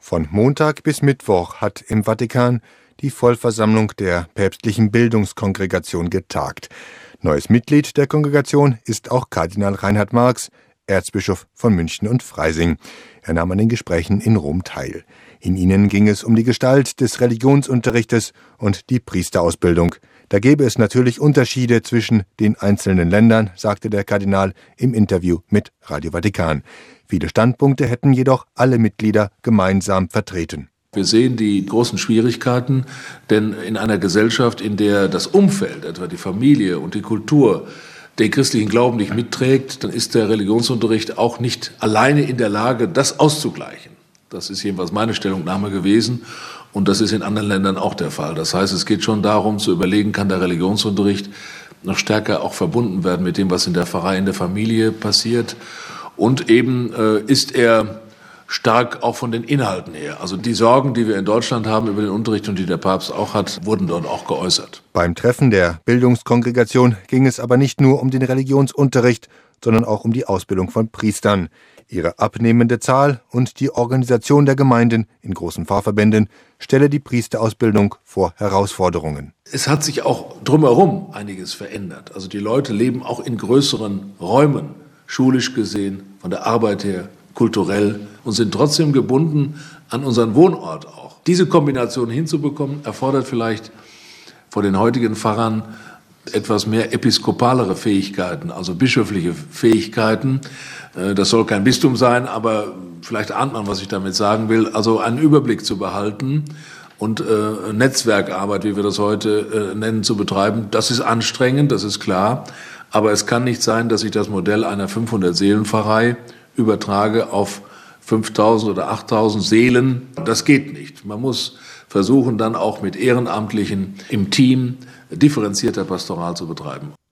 Von Montag bis Mittwoch hat im Vatikan die Vollversammlung der päpstlichen Bildungskongregation getagt. Neues Mitglied der Kongregation ist auch Kardinal Reinhard Marx, Erzbischof von München und Freising. Er nahm an den Gesprächen in Rom teil. In ihnen ging es um die Gestalt des Religionsunterrichtes und die Priesterausbildung. Da gäbe es natürlich Unterschiede zwischen den einzelnen Ländern, sagte der Kardinal im Interview mit Radio Vatikan. Viele Standpunkte hätten jedoch alle Mitglieder gemeinsam vertreten. Wir sehen die großen Schwierigkeiten, denn in einer Gesellschaft, in der das Umfeld, etwa die Familie und die Kultur, den christlichen Glauben nicht mitträgt, dann ist der Religionsunterricht auch nicht alleine in der Lage, das auszugleichen. Das ist jedenfalls meine Stellungnahme gewesen und das ist in anderen Ländern auch der Fall. Das heißt, es geht schon darum zu überlegen, kann der Religionsunterricht noch stärker auch verbunden werden mit dem, was in der Pfarrei, in der Familie passiert. Und eben ist er stark auch von den Inhalten her. Also die Sorgen, die wir in Deutschland haben über den Unterricht und die der Papst auch hat, wurden dort auch geäußert. Beim Treffen der Bildungskongregation ging es aber nicht nur um den Religionsunterricht, sondern auch um die Ausbildung von Priestern. Ihre abnehmende Zahl und die Organisation der Gemeinden in großen Pfarrverbänden stelle die Priesterausbildung vor Herausforderungen. Es hat sich auch drumherum einiges verändert. Also die Leute leben auch in größeren Räumen, schulisch gesehen, von der Arbeit her, kulturell und sind trotzdem gebunden an unseren Wohnort auch. Diese Kombination hinzubekommen, erfordert vielleicht von den heutigen Pfarrern etwas mehr episkopalere Fähigkeiten, also bischöfliche Fähigkeiten. Das soll kein Bistum sein, aber vielleicht ahnt man, was ich damit sagen will. Also einen Überblick zu behalten und Netzwerkarbeit, wie wir das heute nennen, zu betreiben. Das ist anstrengend, das ist klar. Aber es kann nicht sein, dass ich das Modell einer 500-Seelen-Pfarrei übertrage auf 5.000 oder 8.000 Seelen. Das geht nicht. Man muss versuchen, dann auch mit Ehrenamtlichen im Team differenzierter Pastoral zu betreiben.